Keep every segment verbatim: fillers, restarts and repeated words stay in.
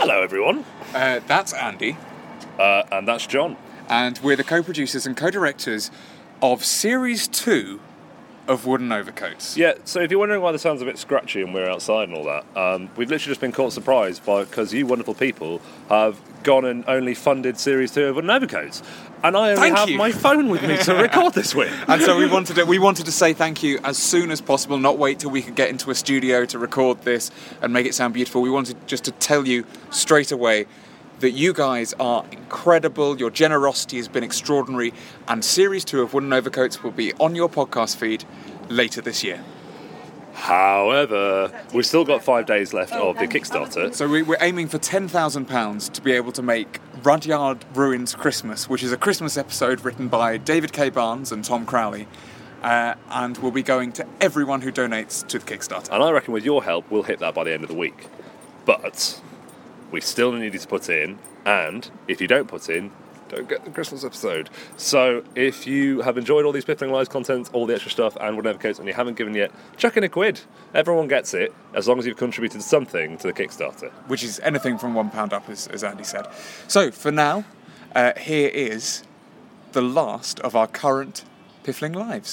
Hello, everyone. Uh, that's Andy. Uh, and that's John. And we're the co-producers and co-directors of Series two of Wooden Overcoats. Yeah, so if you're wondering why the sound's a bit scratchy and we're outside and all that, um, we've literally just been caught surprised by because you wonderful people have gone and only funded Series two of Wooden Overcoats. And I only Thank have you. my phone with me to record this with. And so we wanted to, we wanted to say thank you as soon as possible, not wait till we could get into a studio to record this and make it sound beautiful. We wanted just to tell you straight away that you guys are incredible, your generosity has been extraordinary, and Series two of Wooden Overcoats will be on your podcast feed later this year. However, we've still got five days left of the Kickstarter. So we, we're aiming for ten thousand pounds to be able to make Rudyard Ruins Christmas, which is a Christmas episode written by David K. Barnes and Tom Crowley, uh, and will be going to everyone who donates to the Kickstarter. And I reckon with your help, we'll hit that by the end of the week. But we still need you to put in, and if you don't put in, don't get the Christmas episode. So if you have enjoyed all these Piffling Lives content, all the extra stuff, and Wooden Overcoats, and you haven't given yet, chuck in a quid. Everyone gets it, as long as you've contributed something to the Kickstarter. Which is anything from one pound up, as, as Andy said. So, for now, uh, here is the last of our current Piffling Lives.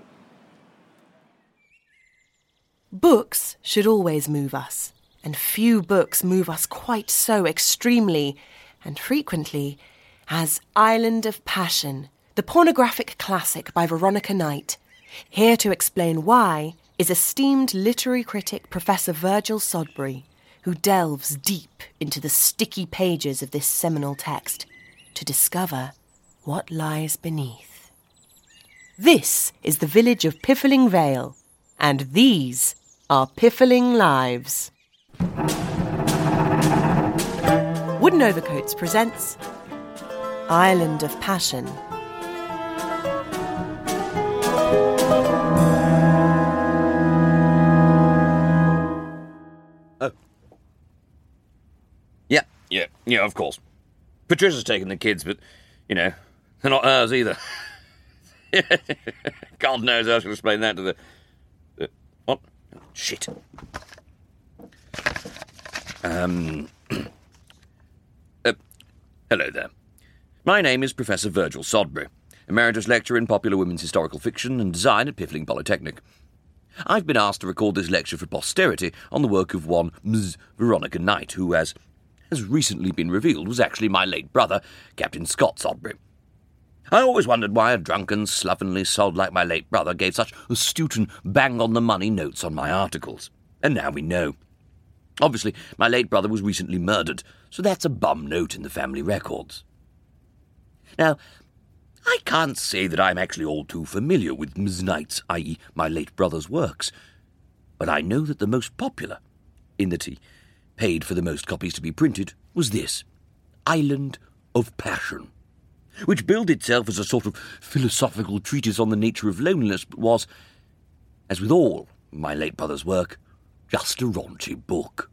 Books should always move us, and few books move us quite so extremely and frequently as Island of Passion, the pornographic classic by Veronica Knight. Here to explain why is esteemed literary critic Professor Virgil Sodbury, who delves deep into the sticky pages of this seminal text to discover what lies beneath. This is the village of Piffling Vale, and these are Piffling Lives. Wooden Overcoats presents Island of Passion. Oh. Yeah, yeah, yeah, of course. Patricia's taken the kids, but, you know, they're not hers either. God knows how I should explain that to the... the what? Oh, shit. Um... uh, hello there. My name is Professor Virgil Sodbury, Emeritus Lecturer in Popular Women's Historical Fiction and Design at Piffling Polytechnic. I've been asked to record this lecture for posterity on the work of one Miz Veronica Knight, who, as has recently been revealed, was actually my late brother, Captain Scott Sodbury. I always wondered why a drunken, slovenly sod like my late brother gave such astute and bang-on-the-money notes on my articles. And now we know. Obviously, my late brother was recently murdered, so that's a bum note in the family records. Now, I can't say that I'm actually all too familiar with Miz Knight's, that is, my late brother's works, but I know that the most popular, in that he paid for the most copies to be printed, was this, Island of Passion, which billed itself as a sort of philosophical treatise on the nature of loneliness, but was, as with all my late brother's work, just a raunchy book.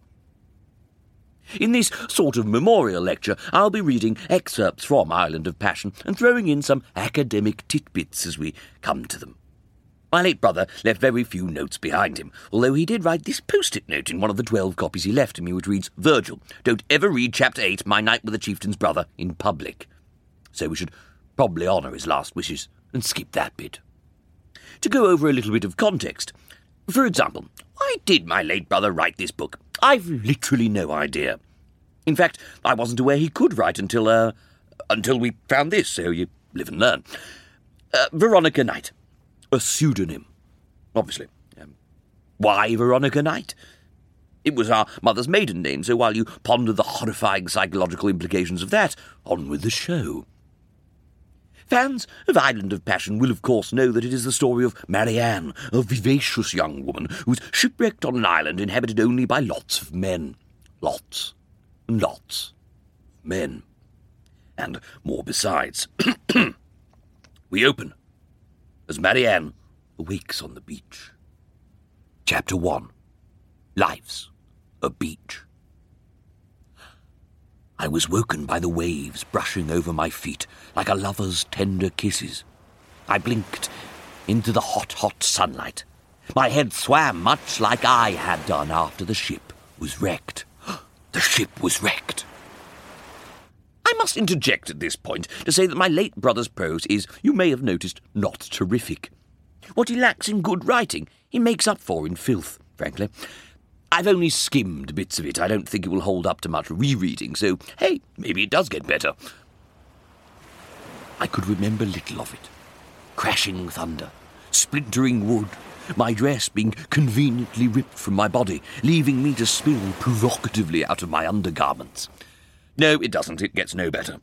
In this sort of memorial lecture, I'll be reading excerpts from Island of Passion and throwing in some academic titbits as we come to them. My late brother left very few notes behind him, although he did write this post-it note in one of the twelve copies he left to me, which reads, Virgil, don't ever read Chapter eight, My Night with the Chieftain's Brother, in public. So we should probably honour his last wishes and skip that bit. To go over a little bit of context, for example, why did my late brother write this book? I've literally no idea. In fact, I wasn't aware he could write until, uh, until we found this, so you live and learn. Uh, Veronica Knight. A pseudonym, obviously. Um, why Veronica Knight? It was our mother's maiden name, so while you ponder the horrifying psychological implications of that, on with the show. Fans of Island of Passion will, of course, know that it is the story of Marianne, a vivacious young woman who was shipwrecked on an island inhabited only by lots of men. Lots and lots of men. And more besides. We open as Marianne awakes on the beach. Chapter one. Life's a beach. I was woken by the waves brushing over my feet like a lover's tender kisses. I blinked into the hot, hot sunlight. My head swam much like I had done after the ship was wrecked. The ship was wrecked. I must interject at this point to say that my late brother's prose is, you may have noticed, not terrific. What he lacks in good writing, he makes up for in filth, frankly. I've only skimmed bits of it. I don't think it will hold up to much rereading, so, hey, maybe it does get better. I could remember little of it. Crashing thunder, splintering wood, my dress being conveniently ripped from my body, leaving me to spill provocatively out of my undergarments. No, it doesn't. It gets no better.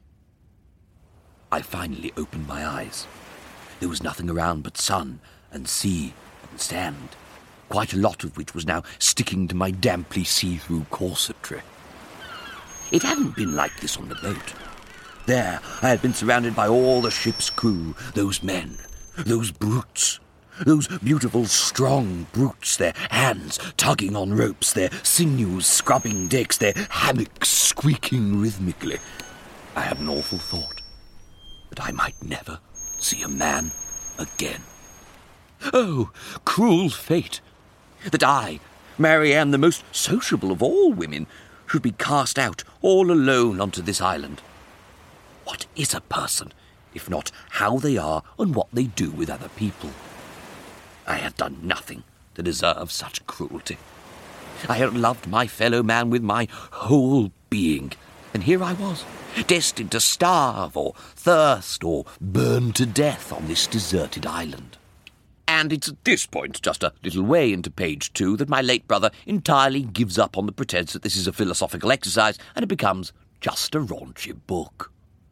I finally opened my eyes. There was nothing around but sun and sea and sand, quite a lot of which was now sticking to my damply see-through corsetry. It hadn't been like this on the boat. There, I had been surrounded by all the ship's crew, those men, those brutes, those beautiful, strong brutes, their hands tugging on ropes, their sinews scrubbing decks, their hammocks squeaking rhythmically. I had an awful thought that I might never see a man again. Oh, cruel fate! That I, Marianne, the most sociable of all women, should be cast out all alone onto this island. What is a person, if not how they are and what they do with other people? I had done nothing to deserve such cruelty. I had loved my fellow man with my whole being, and here I was, destined to starve or thirst or burn to death on this deserted island. And it's at this point, just a little way into page two, that my late brother entirely gives up on the pretense that this is a philosophical exercise, and it becomes just a raunchy book.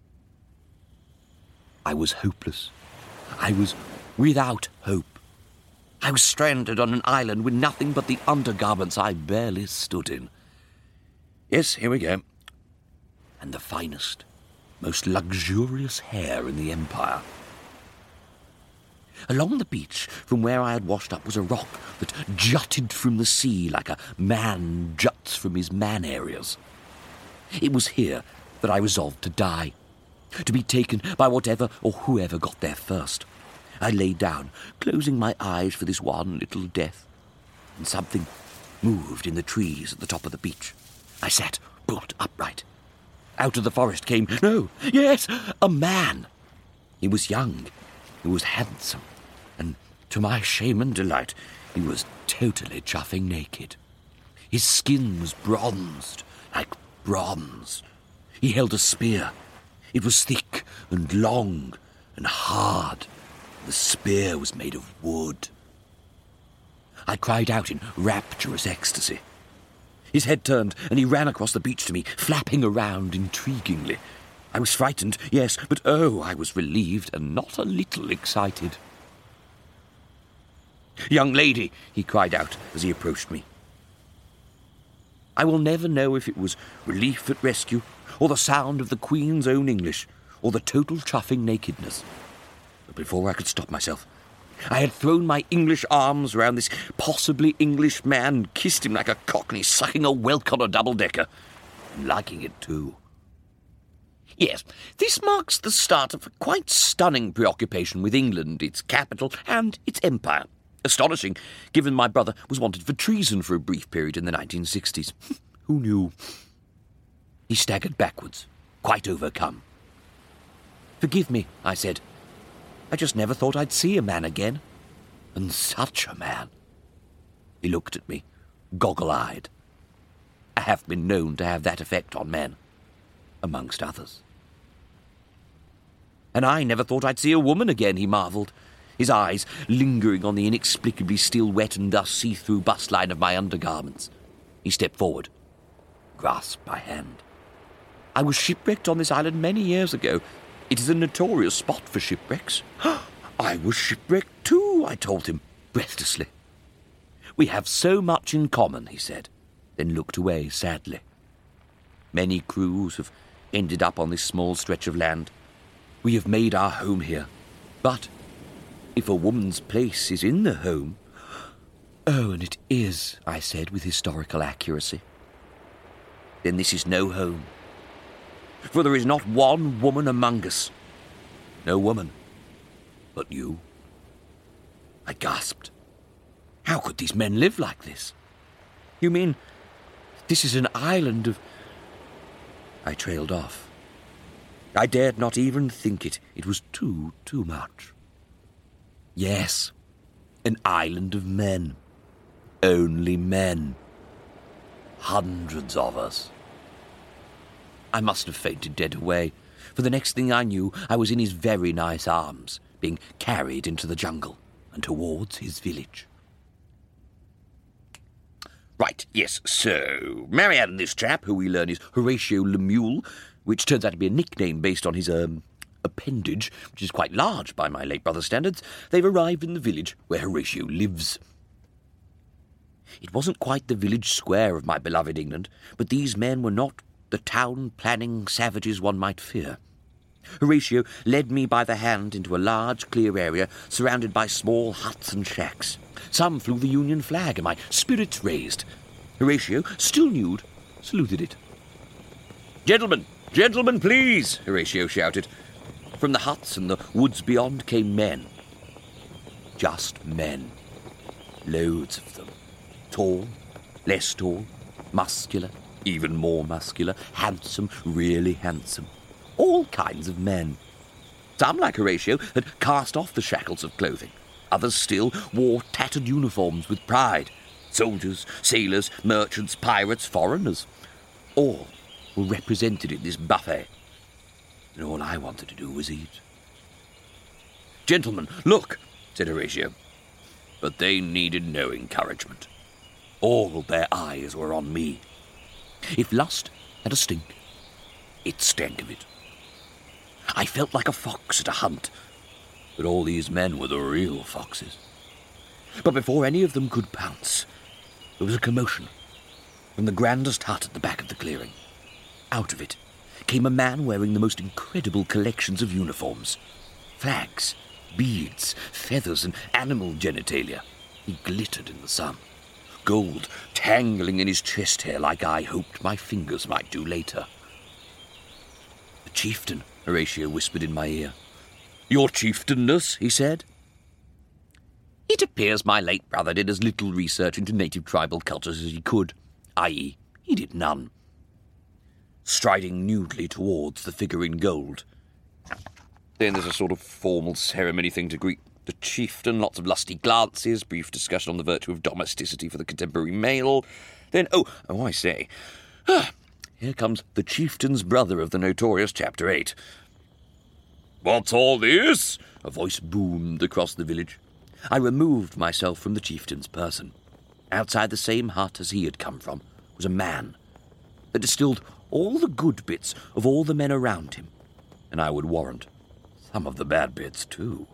I was hopeless. I was without hope. I was stranded on an island with nothing but the undergarments I barely stood in. Yes, here we go. And the finest, most luxurious hair in the empire. Along the beach, from where I had washed up, was a rock that jutted from the sea like a man juts from his man areas. It was here that I resolved to die, to be taken by whatever or whoever got there first. I lay down, closing my eyes for this one little death, and something moved in the trees at the top of the beach. I sat bolt upright. Out of the forest came, no, yes, a man. He was young, he was handsome, and to my shame and delight, he was totally chuffing naked. His skin was bronzed, like bronze. He held a spear. It was thick and long and hard. The spear was made of wood. I cried out in rapturous ecstasy. His head turned, and he ran across the beach to me, flapping around intriguingly. I was frightened, yes, but oh, I was relieved and not a little excited. "Young lady," he cried out as he approached me. I will never know if it was relief at rescue, or the sound of the Queen's own English, or the total chuffing nakedness. But before I could stop myself, I had thrown my English arms round this possibly English man and kissed him like a cockney sucking a whelk on a double-decker, and liking it too. Yes, this marks the start of a quite stunning preoccupation with England, its capital, and its empire. Astonishing, given my brother was wanted for treason for a brief period in the nineteen sixties. Who knew? He staggered backwards, quite overcome. "Forgive me," I said. "I just never thought I'd see a man again. And such a man." He looked at me, goggle-eyed. I have been known to have that effect on men, amongst others. "And I never thought I'd see a woman again," he marvelled, his eyes lingering on the inexplicably still wet and thus see-through bust-line of my undergarments. He stepped forward, grasped my hand. "I was shipwrecked on this island many years ago. It is a notorious spot for shipwrecks." "I was shipwrecked too," I told him, breathlessly. "We have so much in common," he said, then looked away sadly. "Many crews have ended up on this small stretch of land. We have made our home here. But if a woman's place is in the home..." "Oh, and it is," I said with historical accuracy. "Then this is no home. For there is not one woman among us. No woman but you." I gasped. How could these men live like this? "You mean This is an island of... I trailed off. I dared not even think it. It was too, too much. Yes, an island of men. Only men. Hundreds of us. I must have fainted dead away, for the next thing I knew, I was in his very nice arms, being carried into the jungle and towards his village. Right, yes, so Marianne and this chap, who we learn is Horatio Lemuel, which turns out to be a nickname based on his, um, appendage, which is quite large by my late brother's standards, they've arrived in the village where Horatio lives. It wasn't quite the village square of my beloved England, but these men were not the town-planning savages one might fear. Horatio led me by the hand into a large, clear area surrounded by small huts and shacks. Some flew the Union flag, and my spirits raised. Horatio, still nude, saluted it. "Gentlemen, gentlemen, please!" Horatio shouted. From the huts and the woods beyond came men. Just men. Loads of them. Tall, less tall, muscular, even more muscular, handsome, really handsome. All kinds of men. Some, like Horatio, had cast off the shackles of clothing. Others still wore tattered uniforms with pride. Soldiers, sailors, merchants, pirates, foreigners. All were represented in this buffet. And all I wanted to do was eat. "Gentlemen, look," said Horatio. But they needed no encouragement. All their eyes were on me. If lust had a stink, it stank of it. I felt like a fox at a hunt, but all these men were the real foxes. But before any of them could pounce, there was a commotion from the grandest hut at the back of the clearing. Out of it came a man wearing the most incredible collections of uniforms. Flags, beads, feathers, and animal genitalia. He glittered in the sun. Gold tangling in his chest hair like I hoped my fingers might do later. "The chieftain," Horatio whispered in my ear. "Your chieftainness," he said. It appears my late brother did as little research into native tribal cultures as he could, that is, he did none. Striding nudely towards the figure in gold. Then there's a sort of formal ceremony thing to greet the chieftain, lots of lusty glances, brief discussion on the virtue of domesticity for the contemporary male. Then, oh, oh, I say, ah, here comes the chieftain's brother of the notorious Chapter eight. "What's all this?" a voice boomed across the village. I removed myself from the chieftain's person. Outside the same hut as he had come from was a man that distilled all the good bits of all the men around him, and I would warrant some of the bad bits, too.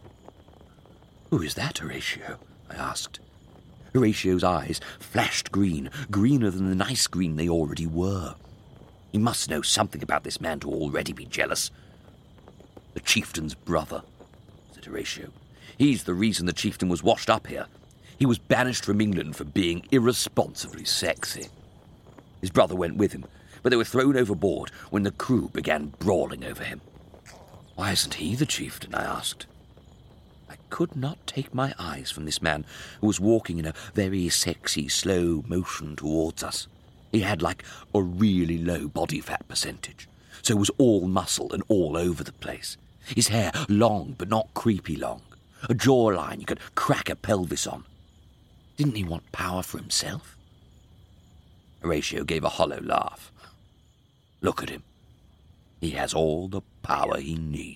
"Who is that, Horatio?" I asked. Horatio's eyes flashed green, greener than the nice green they already were. He must know something about this man to already be jealous. "The chieftain's brother," said Horatio. "He's the reason the chieftain was washed up here. He was banished from England for being irresponsibly sexy. His brother went with him, but they were thrown overboard when the crew began brawling over him." "Why isn't he the chieftain?" I asked. I could not take my eyes from this man who was walking in a very sexy, slow motion towards us. He had like a really low body fat percentage, so was all muscle and all over the place. His hair long but not creepy long, a jawline you could crack a pelvis on. Didn't he want power for himself? Horatio gave a hollow laugh. "Look at him. He has all the power he needs."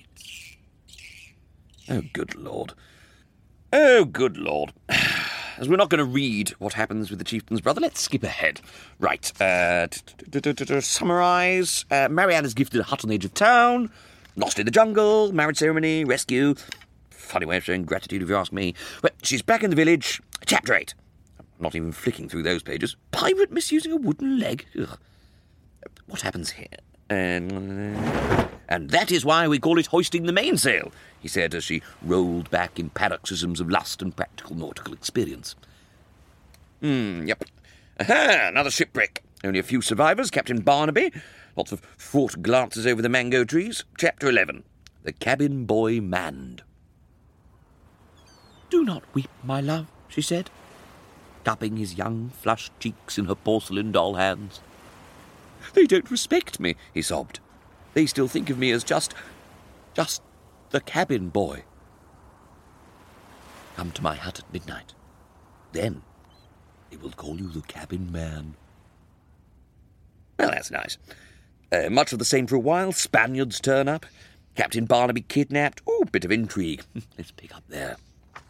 Oh, good Lord. Oh, good Lord. As we're not going to read what happens with the chieftain's brother, let's skip ahead. Right, uh, summarise. Uh, Marianne is gifted a hut on the edge of town, lost in the jungle, marriage ceremony, rescue. Funny way of showing gratitude if you ask me. But she's back in the village. Chapter eight. I'm not even flicking through those pages. Pirate misusing a wooden leg. Ugh. What happens here? And, and that is why we call it hoisting the mainsail, he said as she rolled back in paroxysms of lust and practical nautical experience. Hmm, yep. Aha, another shipwreck. Only a few survivors, Captain Barnaby. Lots of fraught glances over the mango trees. Chapter eleven. The cabin boy manned. "Do not weep, my love," she said. cupping his young, flushed cheeks in her porcelain doll hands. "They don't respect me," he sobbed. "They still think of me as just... just the cabin boy. Come to my hut at midnight. Then they will call you the cabin man." Well, that's nice. Uh, much of the same for a while. Spaniards turn up. Captain Barnaby kidnapped. Oh, bit of intrigue. Let's pick up there.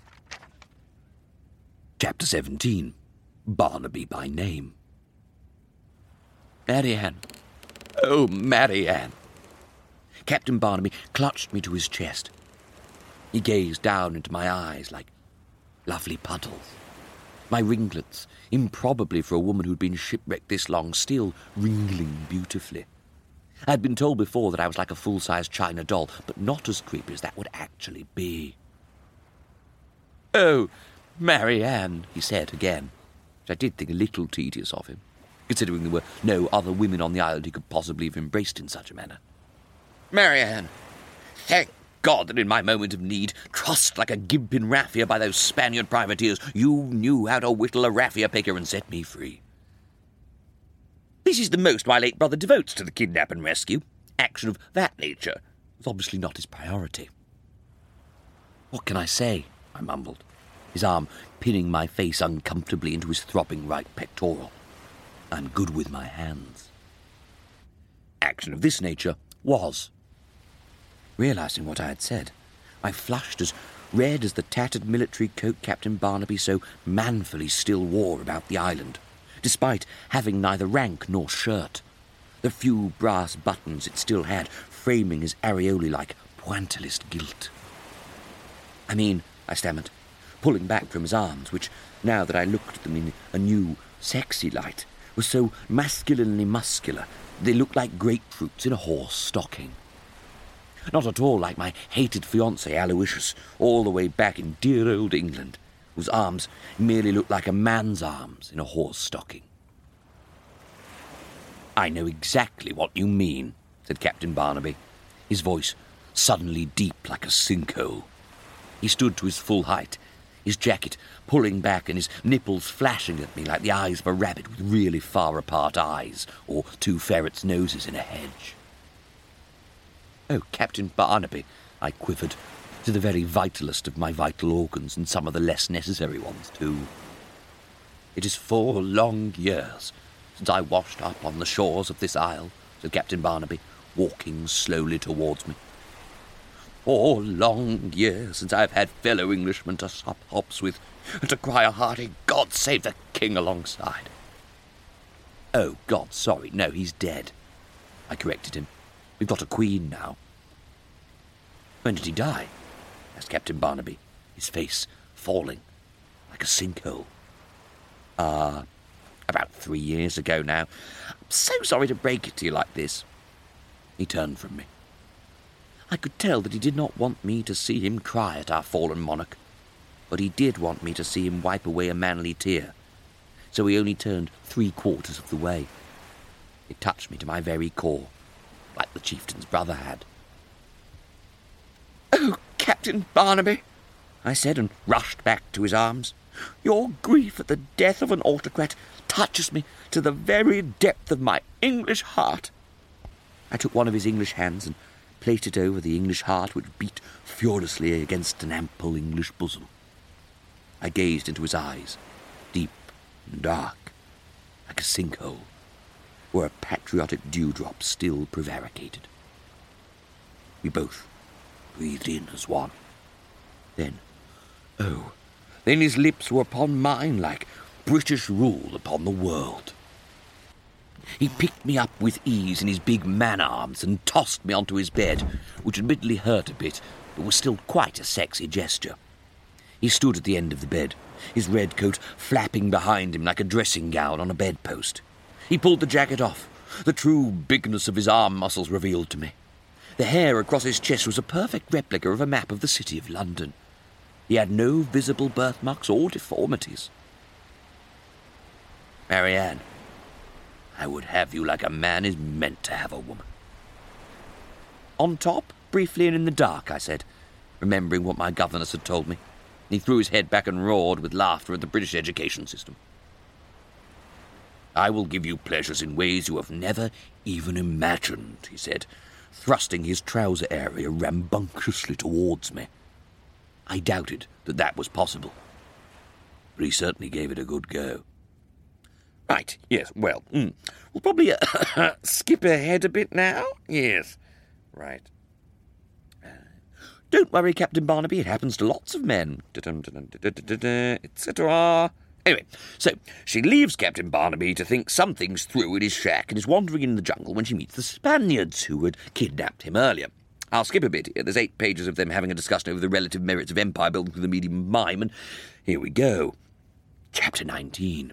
Chapter seventeen. Barnaby by name. Marianne. Oh, Marianne. Captain Barnaby clutched me to his chest. He gazed down into my eyes like lovely puddles. My ringlets, improbably for a woman who'd been shipwrecked this long, still wrinkling beautifully. I'd been told before that I was like a full-sized china doll, but not as creepy as that would actually be. "Oh, Marianne," he said again, which I did think a little tedious of him, considering there were no other women on the island he could possibly have embraced in such a manner. "Marianne, thank God that in my moment of need, trussed like a gimp in raffia by those Spaniard privateers, you knew how to whittle a raffia picker and set me free. This is the most my late brother devotes to the kidnap and rescue. Action of that nature was obviously not his priority." "What can I say?" I mumbled, his arm pinning my face uncomfortably into his throbbing right pectoral. "I'm good with my hands." Action of this nature was. Realising what I had said, I flushed as red as the tattered military coat Captain Barnaby so manfully still wore about the island, despite having neither rank nor shirt, the few brass buttons it still had framing his areole-like pointillist gilt. "I mean," I stammered, pulling back from his arms, which, now that I looked at them in a new, sexy light, were so masculinely muscular they looked like grapefruits in a horse stocking. Not at all like my hated fiancé Aloysius, all the way back in dear old England, whose arms merely looked like a man's arms in a horse stocking. "I know exactly what you mean," said Captain Barnaby, his voice suddenly deep like a sinkhole. He stood to his full height, his jacket pulling back and his nipples flashing at me like the eyes of a rabbit with really far-apart eyes, or two ferrets' noses in a hedge. "Oh, Captain Barnaby," I quivered, to the very vitalest of my vital organs, and some of the less necessary ones, too. "It is four long years since I washed up on the shores of this isle," said Captain Barnaby, walking slowly towards me. "Four long years since I've had fellow Englishmen to sup hops with, and to cry a hearty God save the King alongside." "Oh, God, sorry, no, he's dead," I corrected him. "We've got a queen now." "When did he die?" asked Captain Barnaby, his face falling like a sinkhole. Ah, uh, about three years ago now. I'm so sorry to break it to you like this." He turned from me. I could tell that he did not want me to see him cry at our fallen monarch, but he did want me to see him wipe away a manly tear, so he only turned three-quarters of the way. It touched me to my very core, like the chieftain's brother had. "Oh, Captain Barnaby," I said, and rushed back to his arms. "Your grief at the death of an autocrat touches me to the very depth of my English heart." I took one of his English hands and placed it over the English heart which beat furiously against an ample English bosom. I gazed into his eyes, deep and dark, like a sinkhole, where a patriotic dewdrop still prevaricated. We both breathed in as one. Then, oh, then his lips were upon mine like British rule upon the world. He picked me up with ease in his big man-arms and tossed me onto his bed, which admittedly hurt a bit, but was still quite a sexy gesture. He stood at the end of the bed, his red coat flapping behind him like a dressing gown on a bedpost. He pulled the jacket off. The true bigness of his arm muscles revealed to me. The hair across his chest was a perfect replica of a map of the city of London. He had no visible birthmarks or deformities. "Marianne, I would have you like a man is meant to have a woman." "On top, briefly and in the dark," I said, remembering what my governess had told me. He threw his head back and roared with laughter at the British education system. I will give you pleasures in ways you have never even imagined, he said, thrusting his trouser area rambunctiously towards me. I doubted that that was possible, but he certainly gave it a good go. Right, yes, well, mm, we'll probably uh, skip ahead a bit now. Yes, right. Uh, don't worry, Captain Barnaby, it happens to lots of men, et cetera. Anyway, so she leaves Captain Barnaby to think some things through in his shack and is wandering in the jungle when she meets the Spaniards who had kidnapped him earlier. I'll skip a bit. There's eight pages of them having a discussion over the relative merits of empire building through the medium of mime, and here we go. Chapter nineteen.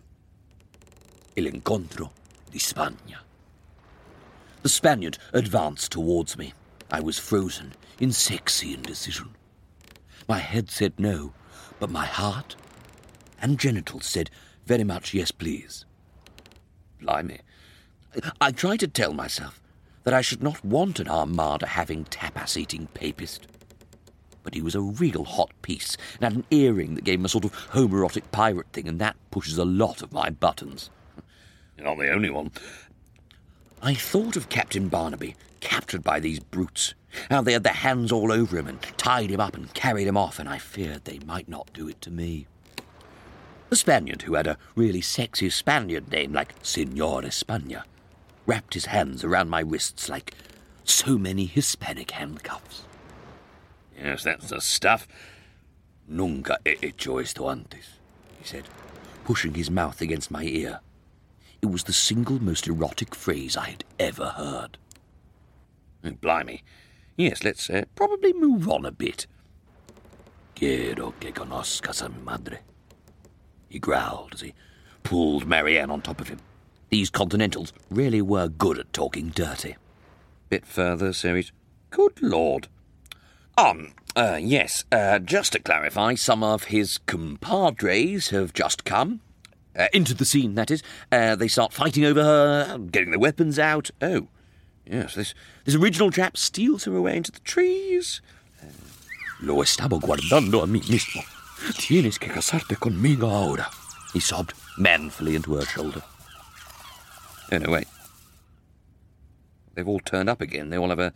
El encuentro de España. The Spaniard advanced towards me. I was frozen in sexy indecision. My head said no, but my heart and genitals said very much yes, please. Blimey. I tried to tell myself that I should not want an Armada-having, tapas-eating papist. But he was a real hot piece, and had an earring that gave him a sort of homoerotic pirate thing, and that pushes a lot of my buttons. You're not the only one. I thought of Captain Barnaby, captured by these brutes, how they had their hands all over him and tied him up and carried him off, and I feared they might not do it to me. The Spaniard, who had a really sexy Spaniard name like Señor España, wrapped his hands around my wrists like so many Hispanic handcuffs. Yes, that's the stuff. Nunca he hecho esto antes, he said, pushing his mouth against my ear. It was the single most erotic phrase I had ever heard. Oh, blimey. Yes, let's uh, probably move on a bit. Quiero que conozcas a mi madre, he growled as he pulled Marianne on top of him. These Continentals really were good at talking dirty. Bit further, series. Good Lord. Um, uh, yes, uh, just to clarify, some of his compadres have just come. Uh, into the scene, that is. Uh, they start fighting over her, getting their weapons out. Oh, yes, this, this original chap steals her away into the trees. Uh, Lo estaba guardando a mí mismo. Tienes que casarte conmigo ahora, he sobbed manfully into her shoulder. Oh, no, wait. They've all turned up again. They all have a...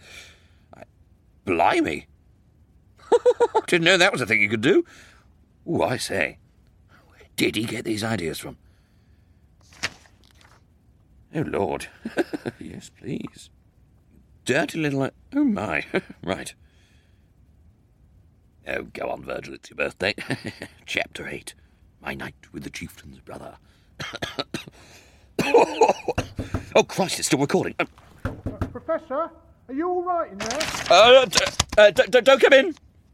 Blimey. Didn't know that was a thing you could do. Oh, I say. Where did he get these ideas from? Oh, Lord. Yes, please. Dirty little... Oh, my. Right. Oh, go on, Virgil, it's your birthday. Chapter eight. My night with the chieftain's brother. Oh, Christ, it's still recording. Uh, uh, Professor, are you all right in there? Uh, d- uh, d- d- don't come in.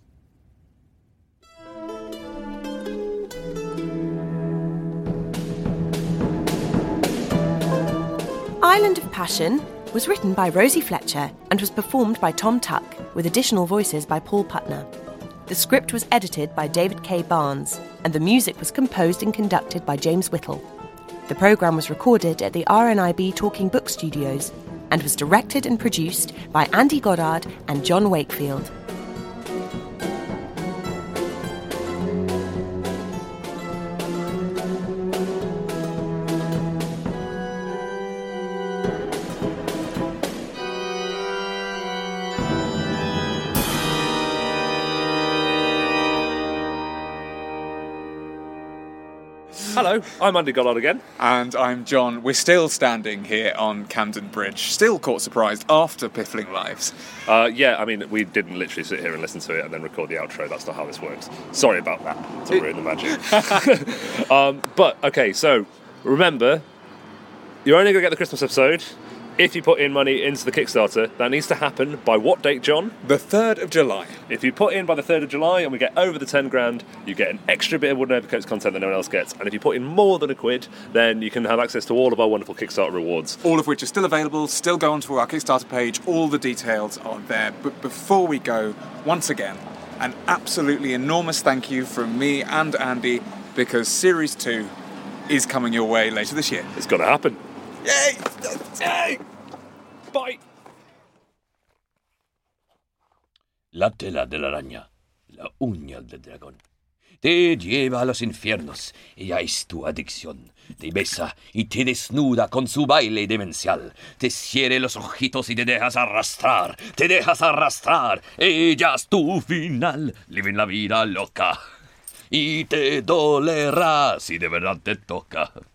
Island of Passion was written by Rosie Fletcher and was performed by Tom Tuck, with additional voices by Paul Putner. The script was edited by David K. Barnes, and the music was composed and conducted by James Whittle. The programme was recorded at the R N I B Talking Book Studios and was directed and produced by Andy Goddard and John Wakefield. Hello, I'm Andy Goddard again. And I'm John. We're still standing here on Camden Bridge, still caught surprised after Piffling Lives. Uh, yeah, I mean, we didn't literally sit here and listen to it and then record the outro. That's not how this works. Sorry about that, to ruin the magic. um, but, okay, so, remember, you're only going to get the Christmas episode if you put in money into the Kickstarter. That needs to happen by what date, John? The third of July. If you put in by the third of July and we get over the ten grand, you get an extra bit of Wooden Overcoats content that no one else gets. And if you put in more than a quid, then you can have access to all of our wonderful Kickstarter rewards. All of which are still available, still go onto our Kickstarter page. All the details are there. But before we go, once again, an absolutely enormous thank you from me and Andy, because Series two is coming your way later this year. It's got to happen. Yay! Yay! Bye! La tela de la araña, la uña del dragón. Te lleva a los infiernos. Ella es tu adicción. Te besa y te desnuda con su baile demencial. Te cierra los ojitos y te dejas arrastrar. Te dejas arrastrar. Ella es tu final. Living la vida loca. Y te dolerá si de verdad te toca.